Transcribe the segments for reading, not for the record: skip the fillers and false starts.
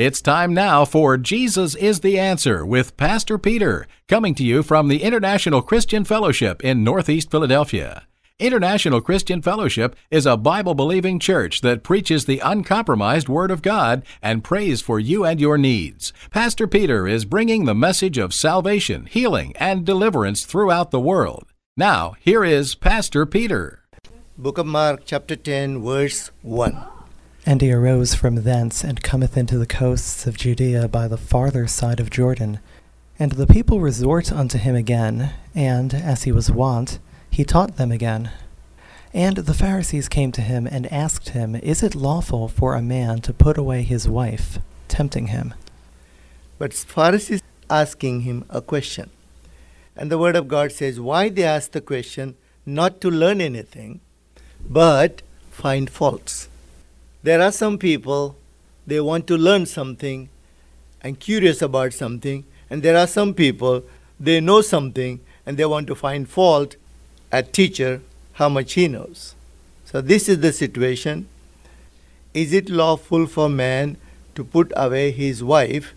It's time now for Jesus is the Answer with Pastor Peter, coming to you from the International Christian Fellowship in Northeast Philadelphia. International Christian Fellowship is a Bible-believing church that preaches the uncompromised Word of God and prays for you and your needs. Pastor Peter is bringing the message of salvation, healing, and deliverance throughout the world. Now, here is Pastor Peter. Book of Mark, chapter 10, verse 1. And he arose from thence, and cometh into the coasts of Judea by the farther side of Jordan. And the people resort unto him again, and, as he was wont, he taught them again. And the Pharisees came to him, and asked him, Is it lawful for a man to put away his wife? Tempting him. But Pharisees asking him a question. And the word of God says, why they ask the question? Not to learn anything, but find faults. There are some people, they want to learn something and curious about something. And there are some people, they know something and they want to find fault at teacher, how much he knows. So this is the situation. Is it lawful for man to put away his wife?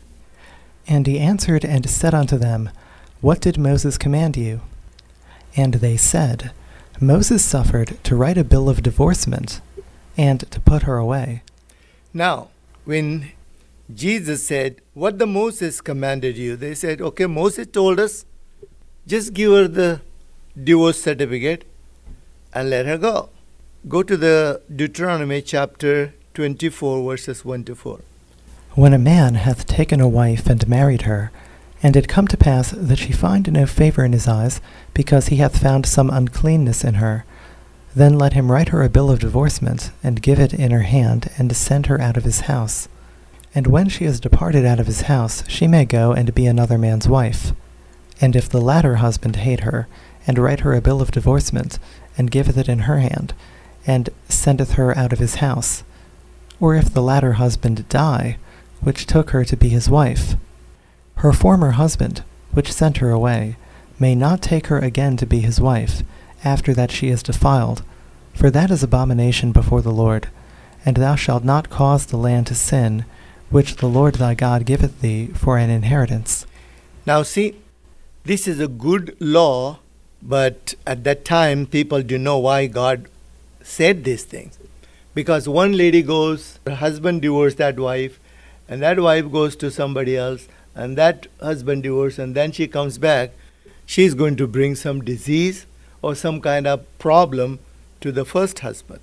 And he answered and said unto them, What did Moses command you? And they said, Moses suffered to write a bill of divorcement, and to put her away. Now, when Jesus said, what the Moses commanded you, they said, okay, Moses told us, just give her the divorce certificate and let her go. Go to the Deuteronomy chapter 24, verses 1 to 4. When a man hath taken a wife and married her, and it come to pass that she find no favor in his eyes, because he hath found some uncleanness in her, then let him write her a bill of divorcement, and give it in her hand, and send her out of his house. And when she is departed out of his house, she may go and be another man's wife. And if the latter husband hate her, and write her a bill of divorcement, and giveth it in her hand, and sendeth her out of his house, or if the latter husband die, which took her to be his wife, her former husband, which sent her away, may not take her again to be his wife, after that she is defiled, for that is abomination before the Lord. And thou shalt not cause the land to sin, which the Lord thy God giveth thee for an inheritance. Now see, this is a good law, but at that time people do know why God said these things. Because one lady goes, her husband divorced that wife, and that wife goes to somebody else, and that husband divorced, and then she comes back, she's going to bring some disease or some kind of problem to the first husband.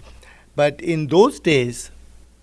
But in those days,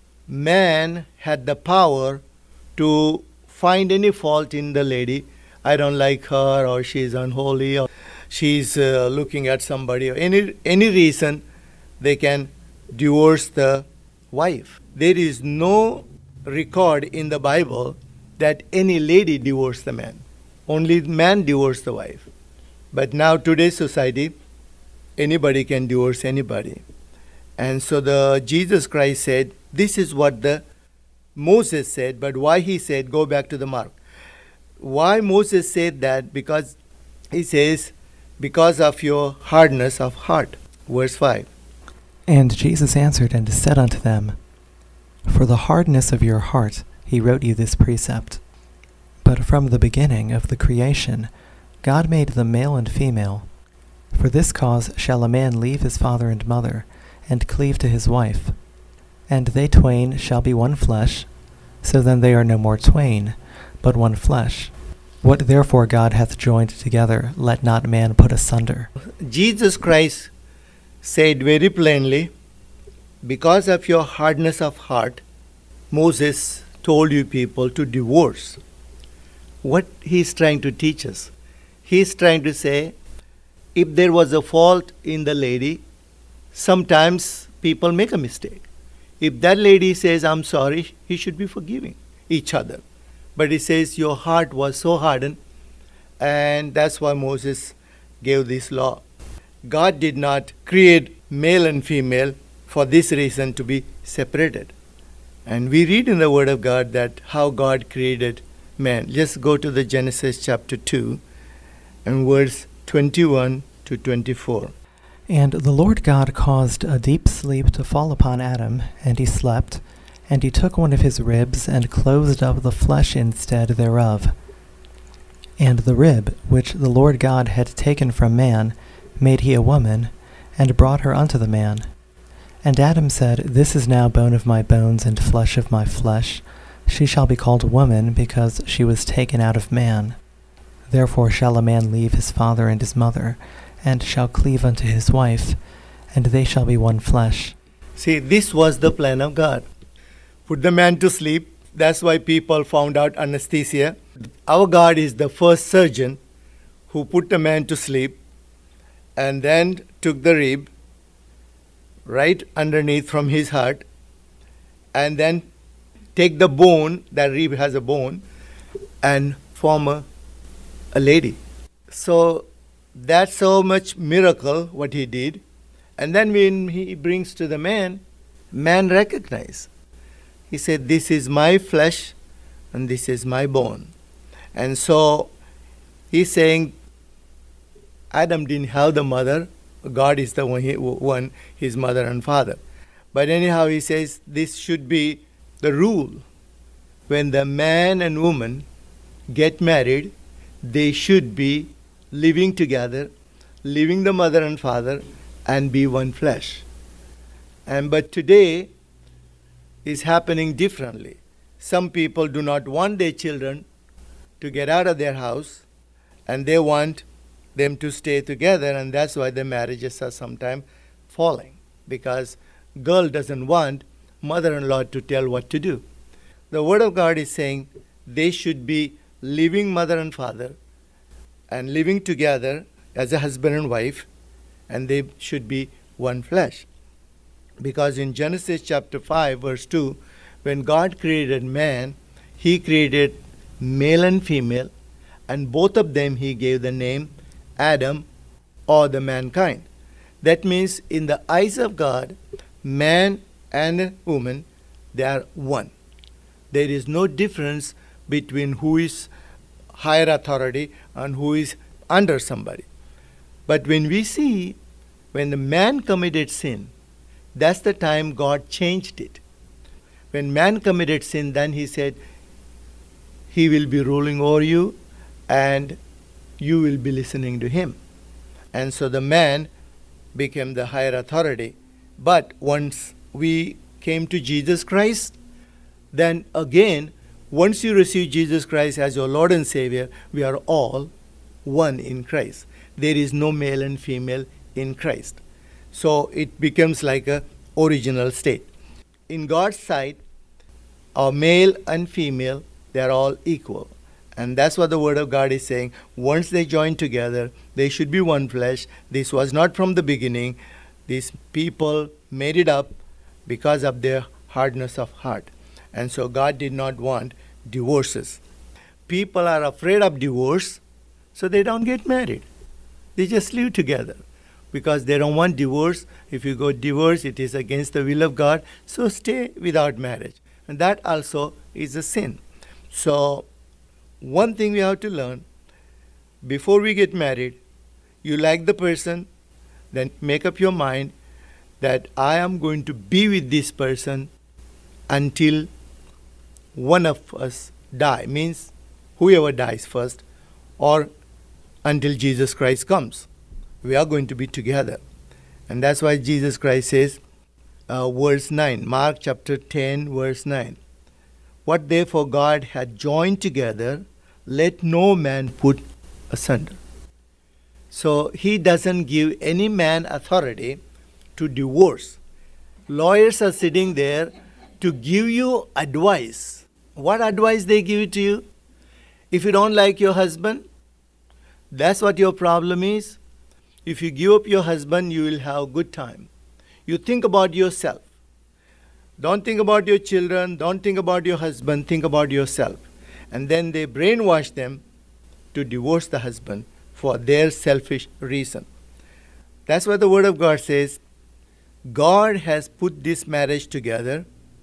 man had the power to find any fault in the lady. I don't like her, or she's unholy, or she's looking at somebody, or any reason they can divorce the wife. There is no record in the Bible that any lady divorced the man. Only man divorced the wife. But now today's society, anybody can divorce anybody. And so the Jesus Christ said, this is what the Moses said, but why he said, go back to the Mark. Why Moses said that? Because he says, because of your hardness of heart. Verse 5. And Jesus answered and said unto them, For the hardness of your heart he wrote you this precept. But from the beginning of the creation, God made them male and female. For this cause shall a man leave his father and mother, and cleave to his wife, and they twain shall be one flesh. So then they are no more twain, but one flesh. What therefore God hath joined together, let not man put asunder. Jesus Christ said very plainly, because of your hardness of heart, Moses told you people to divorce. What he is trying to teach us? He is trying to say, if there was a fault in the lady, sometimes people make a mistake. If that lady says, I'm sorry, he should be forgiving each other. But he says, your heart was so hardened, and that's why Moses gave this law. God did not create male and female for this reason to be separated. And we read in the Word of God that how God created man. Just go to the Genesis chapter 2 and verse 21 to 24. And the Lord God caused a deep sleep to fall upon Adam, and he slept, And he took one of his ribs, and closed up the flesh instead thereof. And the rib, which the Lord God had taken from man, made he a woman, and brought her unto the man. And Adam said, This is now bone of my bones, and flesh of my flesh. She shall be called woman, because she was taken out of man. Therefore shall a man leave his father and his mother, and shall cleave unto his wife, and they shall be one flesh. See, this was the plan of God. Put the man to sleep. That's why people found out anesthesia. Our God is the first surgeon who put the man to sleep and then took the rib right underneath from his heart and then take the bone, that rib has a bone, and form a lady. So that's so much miracle what he did. And then when he brings to the man recognized. He said, This is my flesh and this is my bone. And so he's saying Adam didn't have the mother. God is the one, his mother and father. But anyhow, he says this should be the rule. When the man and woman get married, they should be living together, leaving the mother and father, and be one flesh. But today is happening differently. Some people do not want their children to get out of their house, and they want them to stay together, and that's why the marriages are sometimes falling, because girl doesn't want mother-in-law to tell what to do. The Word of God is saying they should be living mother and father and living together as a husband and wife, and they should be one flesh. Because in Genesis chapter 5, verse 2, when God created man, he created male and female, and both of them he gave the name Adam, or the mankind. That means in the eyes of God, man and woman, they are one. There is no difference between who is higher authority and who is under somebody. But when we see, when the man committed sin, that's the time God changed it. When man committed sin, then he said, he will be ruling over you and you will be listening to him. And so the man became the higher authority. But once we came to Jesus Christ, then again, once you receive Jesus Christ as your Lord and Savior, we are all one in Christ. There is no male and female in Christ. So it becomes like a original state. In God's sight, our male and female, they are all equal. And that's what the Word of God is saying. Once they join together, they should be one flesh. This was not from the beginning. These people made it up because of their hardness of heart. And so God did not want divorces. People are afraid of divorce, so they don't get married. They just live together because they don't want divorce. If you go divorce, it is against the will of God. So stay without marriage. And that also is a sin. So one thing we have to learn, before we get married, you like the person, then make up your mind that I am going to be with this person until one of us die, means whoever dies first, or until Jesus Christ comes. We are going to be together. And that's why Jesus Christ says, verse 9, Mark chapter 10, verse 9. What therefore God had joined together, let no man put asunder. So he doesn't give any man authority to divorce. Lawyers are sitting there to give you advice. What advice they give to you? If you don't like your husband, that's what your problem is. If you give up your husband, you will have a good time. You think about yourself. Don't think about your children. Don't think about your husband. Think about yourself. And then they brainwash them to divorce the husband for their selfish reason. That's what the Word of God says. God has put this marriage together,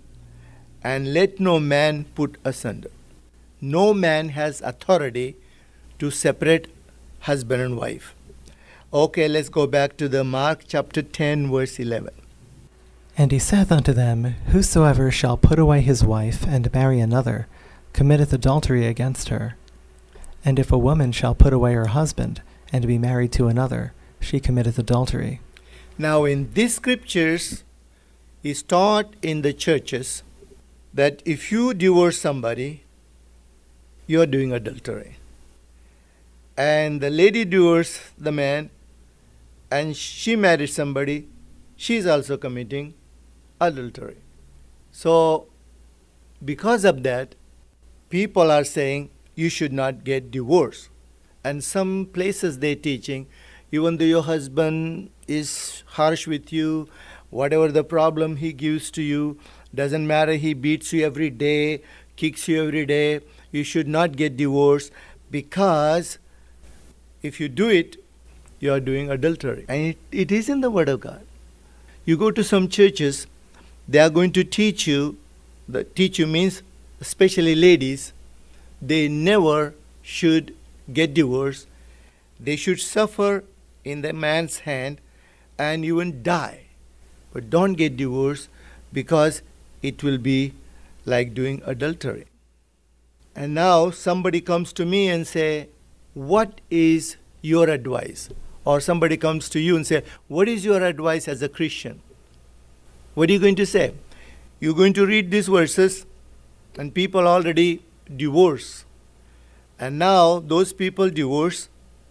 and let no man put asunder. No man has authority to separate husband and wife. Okay, let's go back to the Mark chapter 10, verse 11. And he saith unto them, Whosoever shall put away his wife, and marry another, committeth adultery against her. And if a woman shall put away her husband, and be married to another, she committeth adultery. Now in these scriptures is taught in the churches that if you divorce somebody, you are doing adultery. And the lady divorced the man, and she married somebody, she is also committing adultery. So because of that, people are saying you should not get divorced. And some places they're teaching, even though your husband is harsh with you, whatever the problem he gives to you, doesn't matter, he beats you every day, kicks you every day, you should not get divorced, because if you do it, you are doing adultery. And it is in the Word of God. You go to some churches, they are going to teach you, the teach you means especially ladies, they never should get divorced. They should suffer in the man's hand and even die. But don't get divorced, because it will be like doing adultery. And now somebody comes to me and say, what is your advice? Or somebody comes to you and say, what is your advice as a Christian? What are you going to say? You're going to read these verses, and people already divorce. And now those people divorce,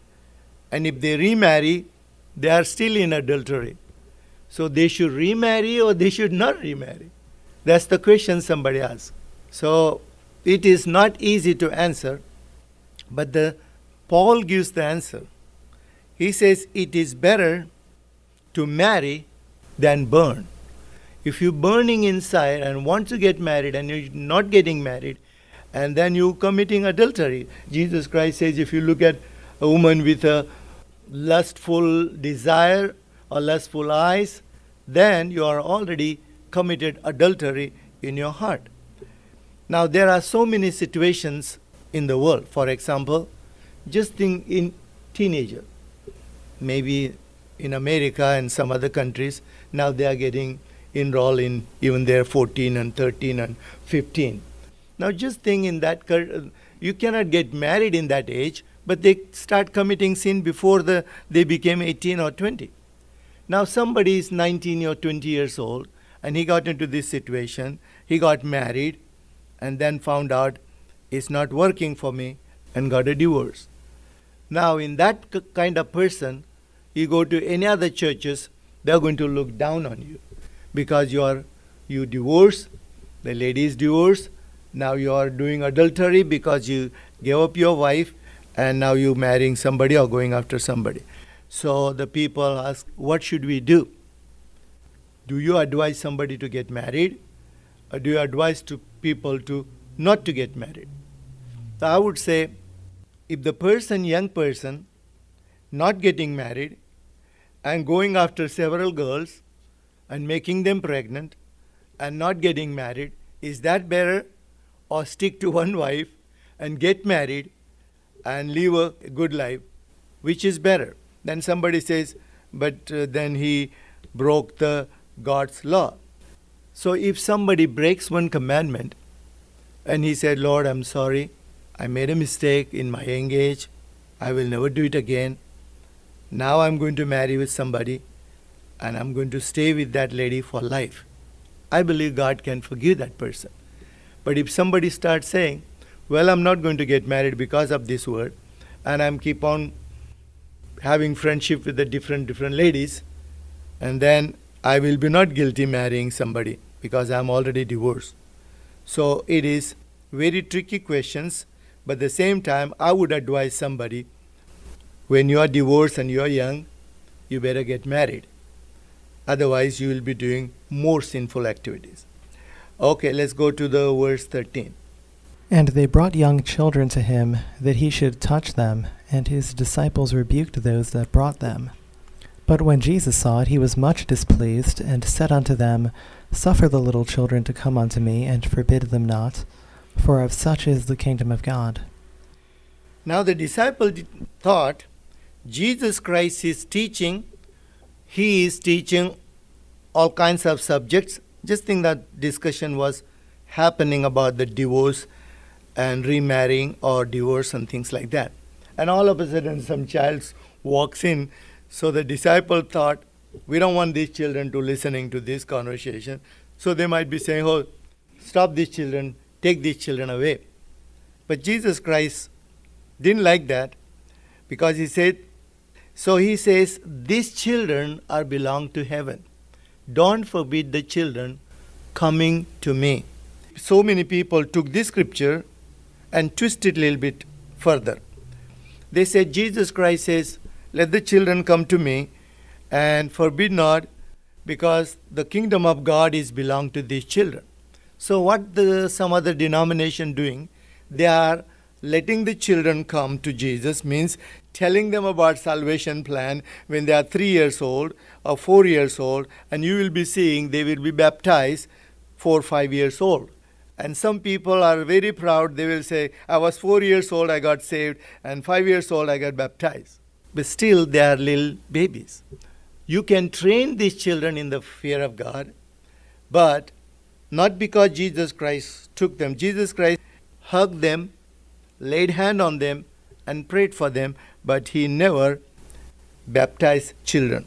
and if they remarry, they are still in adultery. So they should remarry or they should not remarry? That's the question somebody asks. So it is not easy to answer, but Paul gives the answer. He says it is better to marry than burn. If you're burning inside and want to get married and you're not getting married, and then you're committing adultery. Jesus Christ says if you look at a woman with a lustful desire or lustful eyes, then you are already committed adultery in your heart. Now there are so many situations in the world. For example, just think in teenager. Maybe in America and some other countries, now they are getting enrolled in even they're 14 and 13 and 15. Now just think in that, you cannot get married in that age, but they start committing sin before they became 18 or 20. Now somebody is 19 or 20 years old, and he got into this situation, he got married, and then found out it's not working for me, and got a divorce. Now in that kind of person, you go to any other churches, they're going to look down on you, because you divorce, the lady is divorced, now you are doing adultery because you gave up your wife, and now you're marrying somebody or going after somebody. So the people ask, what should we do? Do you advise somebody to get married, or do you advise to people to not to get married? So I would say, if the person, young person, not getting married and going after several girls and making them pregnant and not getting married, is that better? Or stick to one wife and get married and live a good life? Which is better? Then somebody says, but then he broke the God's law. So if somebody breaks one commandment and he said, Lord, I'm sorry, I made a mistake in my young age, I will never do it again. Now I'm going to marry with somebody and I'm going to stay with that lady for life. I believe God can forgive that person. But if somebody starts saying, well, I'm not going to get married because of this word, and I'm keep on having friendship with the different ladies, and then I will be not guilty marrying somebody because I'm already divorced. So it is very tricky questions, but at the same time, I would advise somebody, when you are divorced and you are young, you better get married. Otherwise, you will be doing more sinful activities. Okay, let's go to the verse 13. And they brought young children to him, that he should touch them, and his disciples rebuked those that brought them. But when Jesus saw it, he was much displeased, and said unto them, Suffer the little children to come unto me, and forbid them not, for of such is the kingdom of God. Now the disciple thought Jesus Christ is teaching, he is teaching all kinds of subjects. Just think that discussion was happening about the divorce and remarrying or divorce and things like that. And all of a sudden some child walks in. So the disciple thought, we don't want these children to listening to this conversation. So they might be saying, oh, stop these children, take these children away. But Jesus Christ didn't like that, because he said, so he says, these children are belong to heaven. Don't forbid the children coming to me. So many people took this scripture and twisted it a little bit further. They said, Jesus Christ says, let the children come to me and forbid not, because the kingdom of God is belong to these children. So what some other denomination doing, they are letting the children come to Jesus, means telling them about salvation plan when they are 3 years old or 4 years old, and you will be seeing they will be baptized 4 or 5 years old. And some people are very proud. They will say, I was 4 years old, I got saved, and 5 years old, I got baptized. But still, they are little babies. You can train these children in the fear of God, but not because Jesus Christ took them. Jesus Christ hugged them, laid hand on them, and prayed for them, but he never baptized children.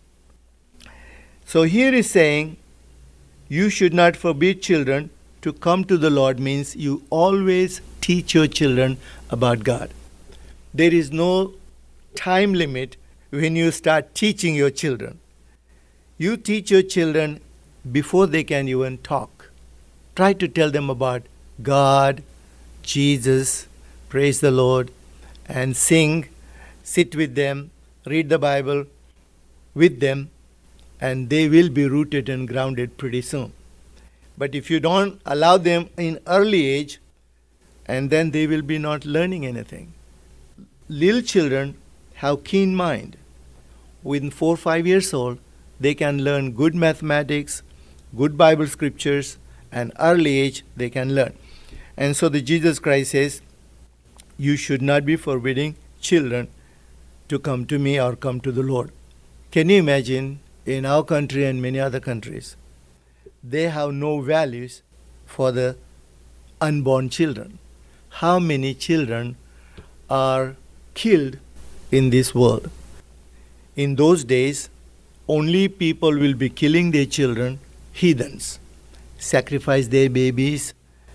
So here is saying, you should not forbid children to come to the Lord, means you always teach your children about God. There is no time limit when you start teaching your children. You teach your children before they can even talk. Try to tell them about God, Jesus, praise the Lord, and sing, sit with them, read the Bible with them, and they will be rooted and grounded pretty soon. But if you don't allow them in early age, and then they will be not learning anything. Little children have keen mind. Within 4 or 5 years old, they can learn good mathematics, good Bible scriptures, and early age they can learn. And so the Jesus Christ says, you should not be forbidding children to come to me or come to the Lord. Can you imagine in our country and many other countries, they have no values for the unborn children. How many children are killed in this world? In those days, only people will be killing their children, heathens, sacrifice their babies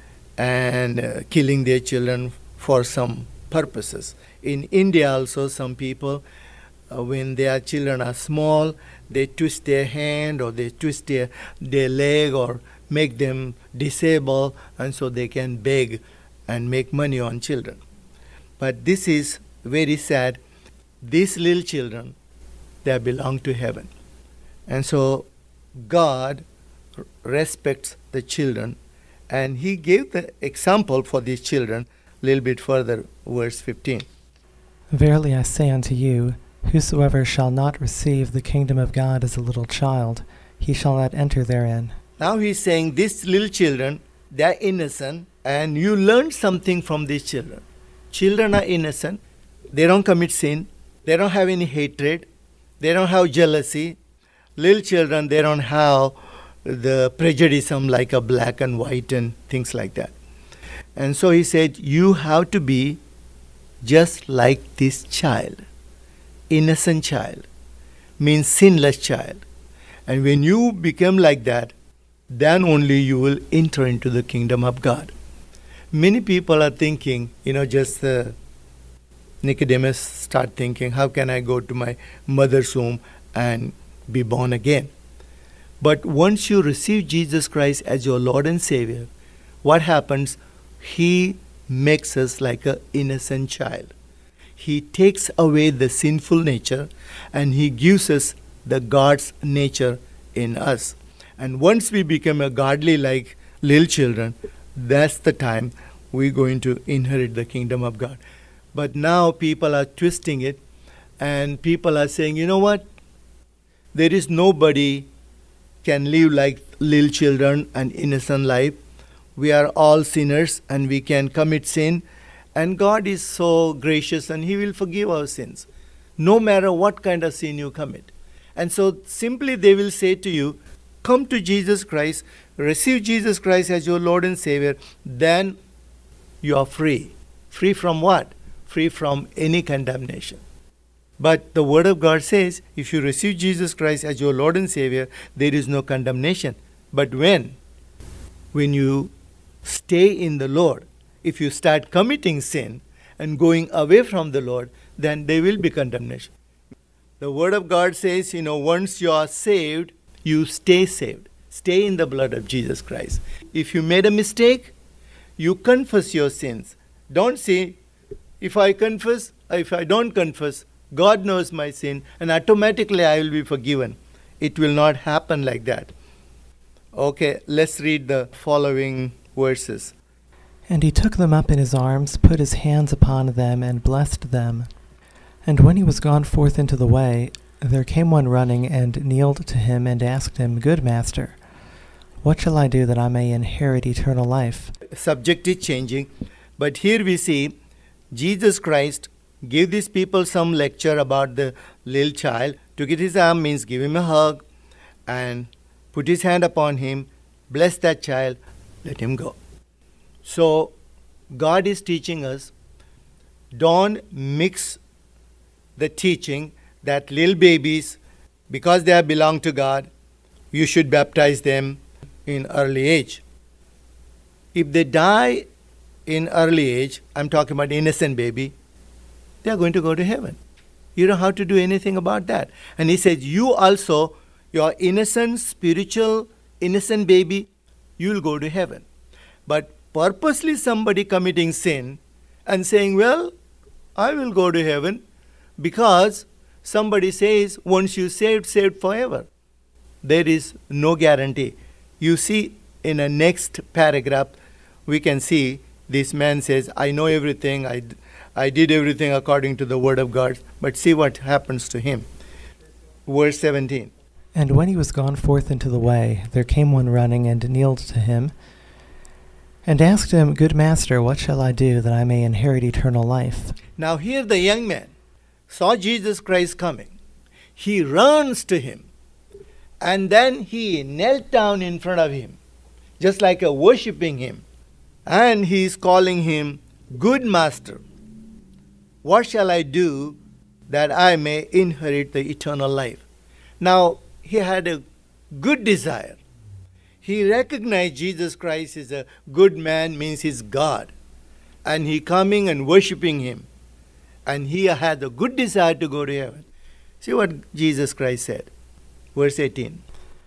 and killing their children for some purposes. In India also, some people, when their children are small, they twist their hand or they twist their leg or make them disabled, and so they can beg and make money on children. But this is very sad. These little children, they belong to heaven. And so God respects the children, and he gave the example for these children a little bit further, verse 15. Verily I say unto you, whosoever shall not receive the kingdom of God as a little child, he shall not enter therein. Now he's saying these little children, they are innocent, and you learn something from these children. Children are innocent. They don't commit sin. They don't have any hatred. They don't have jealousy. Little children, they don't have the prejudice like a black and white and things like that. And so he said, you have to be just like this child. Innocent child means sinless child. And when you become like that, then only you will enter into the kingdom of God. Many people are thinking, just Nicodemus start thinking, how can I go to my mother's womb and be born again? But once you receive Jesus Christ as your Lord and Savior, what happens? He makes us like an innocent child. He takes away the sinful nature and he gives us the God's nature in us. And once we become a godly like little children, that's the time we're going to inherit the kingdom of God. But now people are twisting it, and people are saying, you know what? There is nobody can live like little children and innocent life. We are all sinners and we can commit sin, and God is so gracious and he will forgive our sins no matter what kind of sin you commit. And so simply they will say to you, come to Jesus Christ, receive Jesus Christ as your Lord and Savior, then you are free. Free from what? Free from any condemnation. But the Word of God says, if you receive Jesus Christ as your Lord and Savior, there is no condemnation. But when you stay in the Lord, if you start committing sin and going away from the Lord, then there will be condemnation. The Word of God says, once you are saved, you stay saved. Stay in the blood of Jesus Christ. If you made a mistake, you confess your sins. Don't say, if I confess, if I don't confess, God knows my sin and automatically I will be forgiven. It will not happen like that. Okay, let's read the following verses. And he took them up in his arms, put his hands upon them, and blessed them. And when he was gone forth into the way, there came one running, and kneeled to him, and asked him, Good master, what shall I do that I may inherit eternal life? Subject is changing, but here we see Jesus Christ gave these people some lecture about the little child. Took it his arm means give him a hug, and put his hand upon him, bless that child, let him go. So God is teaching us, don't mix the teaching that little babies, because they belong to God, you should baptize them in early age. If they die in early age, I'm talking about innocent baby, they are going to go to heaven. You don't have to do anything about that. And he says, you also, your innocent, spiritual, innocent baby, you will go to heaven. But purposely somebody committing sin and saying, well, I will go to heaven because somebody says, once you saved forever. There is no guarantee. You see in the next paragraph, we can see this man says, I know everything, I did everything according to the Word of God. But see what happens to him. Verse 17. And when he was gone forth into the way, there came one running, and kneeled to him, and asked him, Good master, what shall I do that I may inherit eternal life? Now here the young man saw Jesus Christ coming. He runs to him, and then he knelt down in front of him, just like worshipping him. And he is calling him, Good master, what shall I do that I may inherit the eternal life? Now, he had a good desire. He recognized Jesus Christ is a good man, means he's God. And he coming and worshipping him. And he had a good desire to go to heaven. See what Jesus Christ said. Verse 18.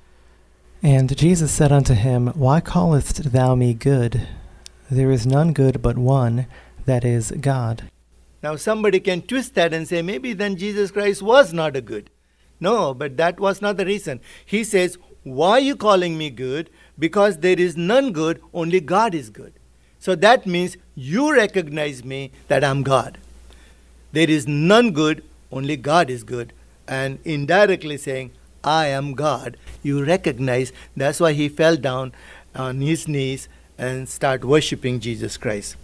And Jesus said unto him, Why callest thou me good? There is none good but one, that is God. Now somebody can twist that and say, maybe then Jesus Christ was not a good. No, but that was not the reason. He says, why are you calling me good? Because there is none good, only God is good. So that means you recognize me that I'm God. There is none good, only God is good. And indirectly saying, I am God. You recognize, that's why he fell down on his knees and start worshipping Jesus Christ.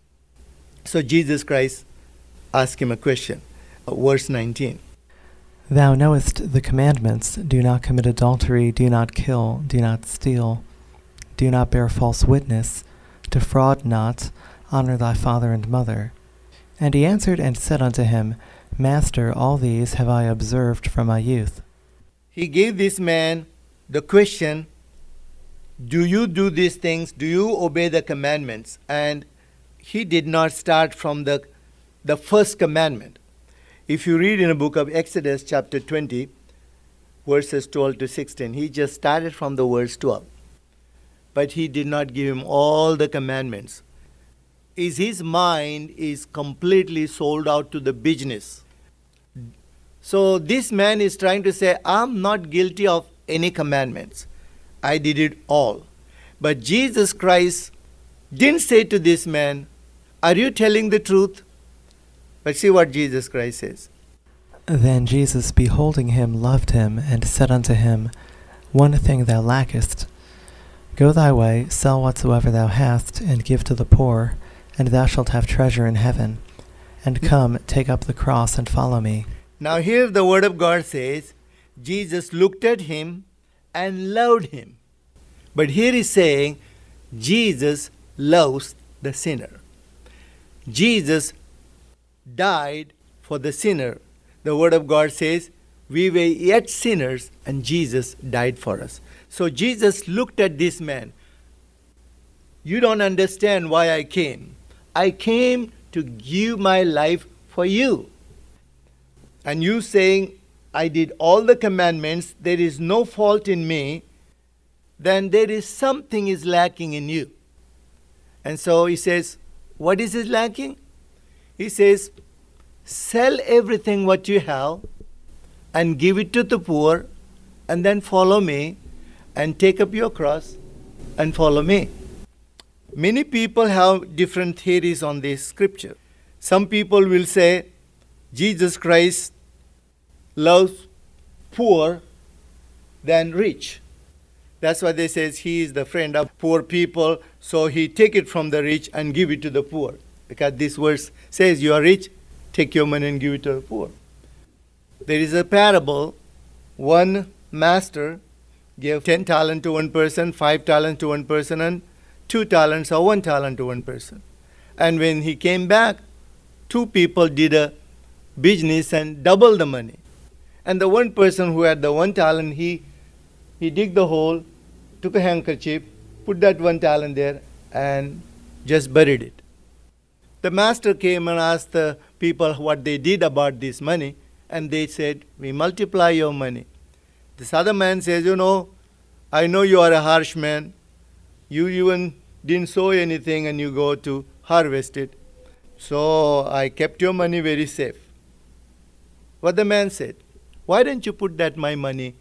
So Jesus Christ asked him a question. Verse 19. Thou knowest the commandments, do not commit adultery, do not kill, do not steal, do not bear false witness, defraud not, honor thy father and mother. And he answered and said unto him, Master, all these have I observed from my youth. He gave this man the question, do you do these things? Do you obey the commandments? And he did not start from the first commandment. If you read in the book of Exodus chapter 20, verses 12 to 16, he just started from the verse 12. But he did not give him all the commandments. His mind is completely sold out to the business. So this man is trying to say, I'm not guilty of any commandments. I did it all. But Jesus Christ didn't say to this man, are you telling the truth? But see what Jesus Christ says. Then Jesus, beholding him, loved him, and said unto him, One thing thou lackest. Go thy way, sell whatsoever thou hast, and give to the poor, and thou shalt have treasure in heaven. And come, take up the cross, and follow me. Now here the word of God says, Jesus looked at him and loved him. But here he's saying Jesus loves the sinner. Jesus died for the sinner. The Word of God says, we were yet sinners and Jesus died for us. So Jesus looked at this man. You don't understand why I came. I came to give my life for you. And you saying, I did all the commandments, there is no fault in me, then there is something is lacking in you. And so he says, what is it lacking? He says, sell everything what you have and give it to the poor, and then follow me and take up your cross and follow me. Many people have different theories on this scripture. Some people will say Jesus Christ loves poor than rich. That's why they say he is the friend of poor people, so he take it from the rich and give it to the poor. Because this verse says you are rich, take your money and give it to the poor. There is a parable. One master gave 10 talents to one person, 5 talents to one person, and 2 talents or 1 talent to one person. And when he came back, 2 people did a business and doubled the money. And the one person who had the 1 talent, he digged the hole, took a handkerchief, put that 1 talent there, and just buried it. The master came and asked the people what they did about this money, and they said, we multiply your money. This other man says, I know you are a harsh man. You even didn't sow anything and you go to harvest it. So I kept your money very safe. What the man said, why don't you put that my money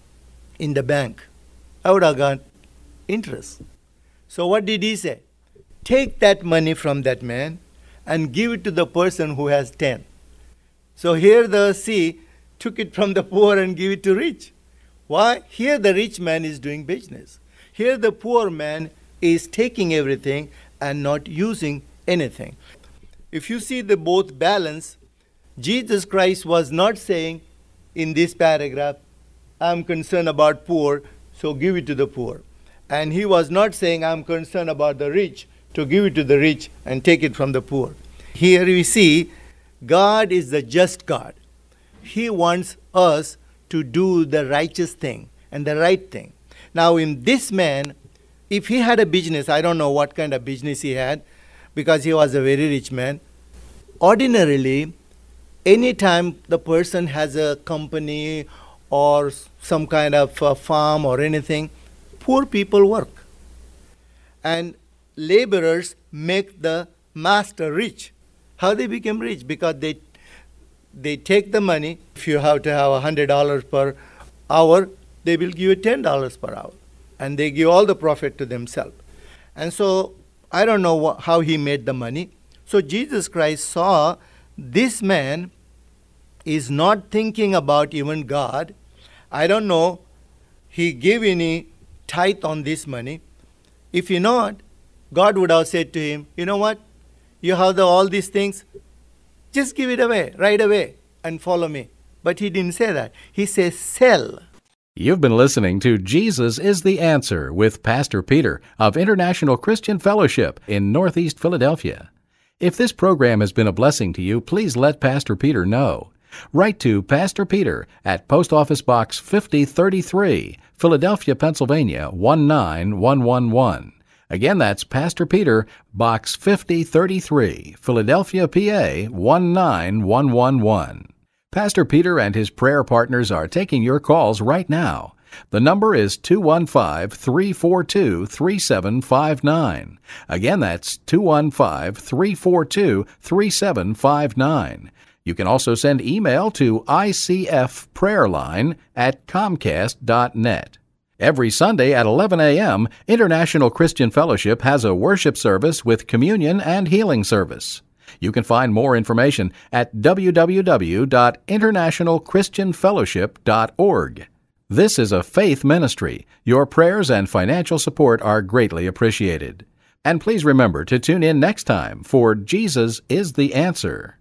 in the bank? I would have got interest. So what did he say? Take that money from that man and give it to the person who has 10. So here the sea took it from the poor and gave it to rich. Why? Here the rich man is doing business. Here the poor man is taking everything and not using anything. If you see the both balance, Jesus Christ was not saying in this paragraph, I'm concerned about poor, so give it to the poor. And he was not saying, I'm concerned about the rich, to give it to the rich and take it from the poor. Here we see God is the just God. He wants us to do the righteous thing and the right thing. Now in this man, if he had a business, I don't know what kind of business he had, because he was a very rich man. Ordinarily, anytime the person has a company or some kind of a farm or anything, poor people work. And laborers make the master rich. How they become rich? Because they take the money. If you have to have $100 per hour, they will give you $10 per hour. And they give all the profit to themselves. And so, I don't know how he made the money. So Jesus Christ saw this man is not thinking about even God. I don't know, he gave any tithe on this money. If he not, God would have said to him, you know what? You have all these things, just give it away, right away, and follow me. But he didn't say that. He says, sell. You've been listening to Jesus is the Answer with Pastor Peter of International Christian Fellowship in Northeast Philadelphia. If this program has been a blessing to you, please let Pastor Peter know. Write to Pastor Peter at Post Office Box 5033, Philadelphia, Pennsylvania 19111. Again, that's Pastor Peter, Box 5033, Philadelphia, PA 19111. Pastor Peter and his prayer partners are taking your calls right now. The number is 215-342-3759. Again, that's 215-342-3759. You can also send email to icfprayerline@comcast.net. Every Sunday at 11 a.m., International Christian Fellowship has a worship service with communion and healing service. You can find more information at www.internationalchristianfellowship.org. This is a faith ministry. Your prayers and financial support are greatly appreciated. And please remember to tune in next time for Jesus is the Answer.